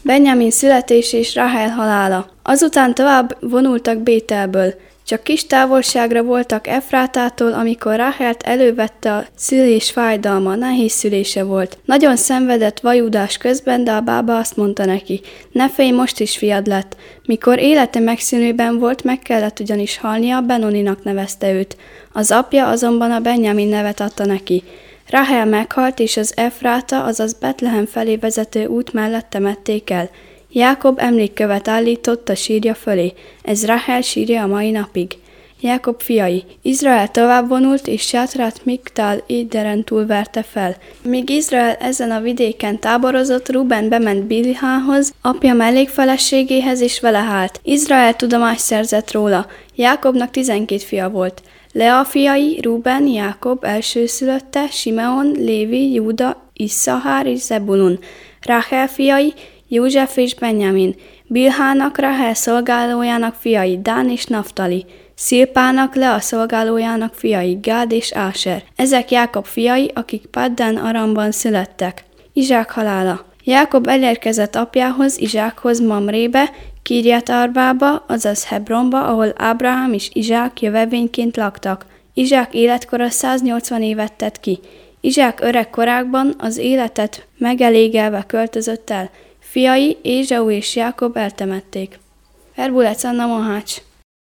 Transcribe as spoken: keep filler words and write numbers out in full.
Benjamin születés és Rahel halála. Azután tovább vonultak Bételből. Csak kis távolságra voltak Efrátától, amikor Rahelt elővette a szülés fájdalma, nehéz szülése volt. Nagyon szenvedett vajúdás közben, de a bába azt mondta neki, ne félj, most is fiad lett. Mikor élete megszűnőben volt, meg kellett ugyanis halnia, Benoninak nevezte őt. Az apja azonban a Benjamin nevet adta neki. Rahel meghalt, és az Efráta, azaz Betlehem felé vezető út mellett temették el. Jákob emlékkövet állított a sírja fölé. Ez Rahel sírja a mai napig. Jákob fiai. Izrael tovább vonult, és sátrát Miktál Éderen túl verte fel. Míg Izrael ezen a vidéken táborozott, Ruben bement Bilhához, apja mellékfeleségéhez, és vele hált. Izrael tudomást szerzett róla. Jákobnak tizenkét fia volt. Lea fiai, Ruben, Jákob elsőszülötte, Simeon, Lévi, Júda, Isszahár és Zebulun. Ráhel fiai, József és Benjamin. Bilhának, Rahel szolgálójának fiai, Dán és Naftali. Szilpának, Lea szolgálójának fiai, Gád és Áser. Ezek Jákob fiai, akik Paddán Aramban születtek. Izsák halála. Jákob elérkezett apjához, Izsákhoz Mamrébe, Kirjat Arbába, azaz Hebronba, ahol Ábrahám és Izsák jövevényként laktak. Izsák életkora száznyolcvan évet tett ki. Izsák öreg korákban az életet megelégelve költözött el. Fiai, Ézsau és Jákob eltemették. Verbulet Anna Mohács.